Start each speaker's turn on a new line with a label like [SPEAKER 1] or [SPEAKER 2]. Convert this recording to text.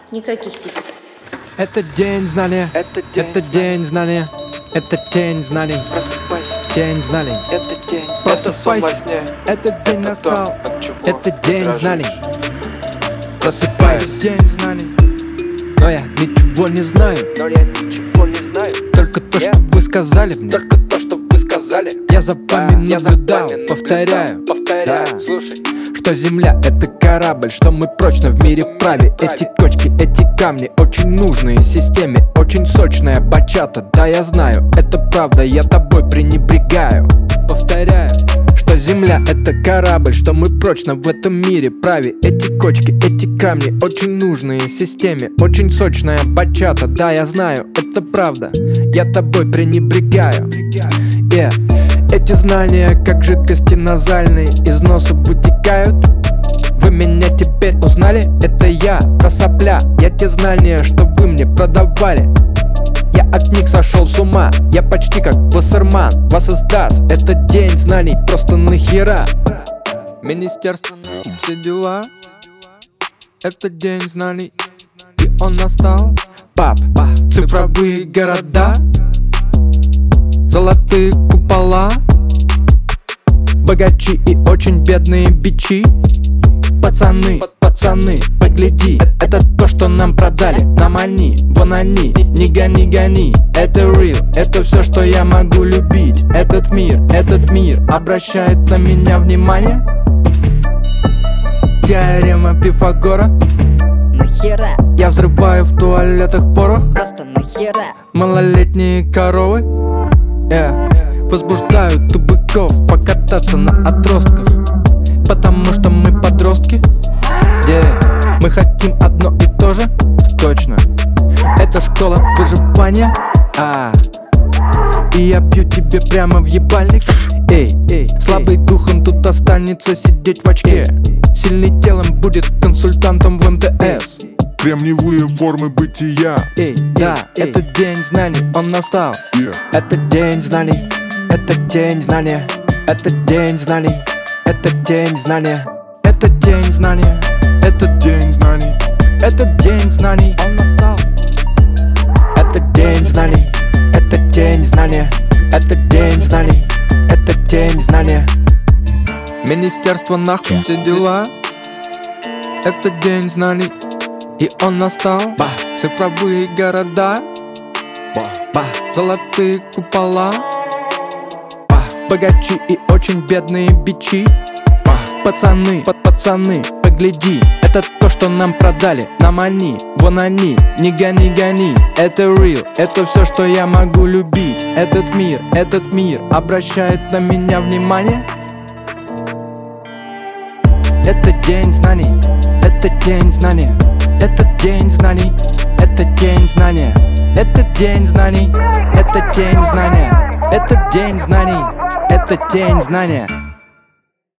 [SPEAKER 1] Никаких типов.
[SPEAKER 2] Это день знания, это день знания, это день знаний. День знаний,
[SPEAKER 3] это день,
[SPEAKER 2] просыпайся, это день настал, это день знаний. Просыпайся, день знаний, но я ничего не знаю, только то, что вы сказали мне, я за вами наблюдал, повторяю,
[SPEAKER 3] слушай.
[SPEAKER 2] что земля — это корабль, что мы прочно в мире праве. Эти точки, эти камни очень нужные системе, очень сочная бачата. Да, я знаю, это правда, я тобой пренебрегаю. Повторяю, что земля — это корабль, что мы прочно в этом мире праве. Эти кочки, эти камни очень нужные системе, очень сочная бачата. Да, я знаю, это правда, я тобой пренебрегаю. Эти знания, как жидкости назальные, из носа вытекают. Вы меня теперь узнали? Это я, та сопля. Я те знания, что вы мне продавали, я от них сошел с ума. Я почти как Вассерман, вас издаст. Это день знаний, просто нахера. Министерство, все дела. Это день знаний, и он настал. Папа, цифровые города, золотые купола, богачи и очень бедные бичи. Пацаны, погляди, это то, что нам продали. Нам они, вон они, не гони. Это real, это все, что я могу любить. Этот мир обращает на меня внимание. Теорема Пифагора.
[SPEAKER 4] Нахера?
[SPEAKER 2] Я взрываю в туалетах порох.
[SPEAKER 4] Просто нахера?
[SPEAKER 2] Малолетние коровы возбуждают тупиков покататься на отростках, потому что мы подростки. Мы хотим одно и то же, точно. Это школа выживания. И я бью тебе прямо в ебальник. Слабый духом тут останется сидеть в очке. Сильный телом будет консультантом в МТС.
[SPEAKER 5] Кремниевые формы бытия.
[SPEAKER 2] Да, это день знаний, он настал. Это день знаний, это день знания, это день знаний, это день знания, это день знания, это день знаний, это день знаний, он настал. Это день знаний, это день знания, это день знаний, это день знания. Министерство нахуй, все дела. Это день знаний, и он настал. Цифровые города, золотые купола, богачи и очень бедные бичи. Пацаны, погляди, это то, что нам продали. Нам они, вон они, не гони. Это real, это все, что я могу любить. Этот мир обращает на меня внимание. Это день знаний, это день знания, это день знаний, это день знания, это день знаний, это день знания, это день знаний, это день знания.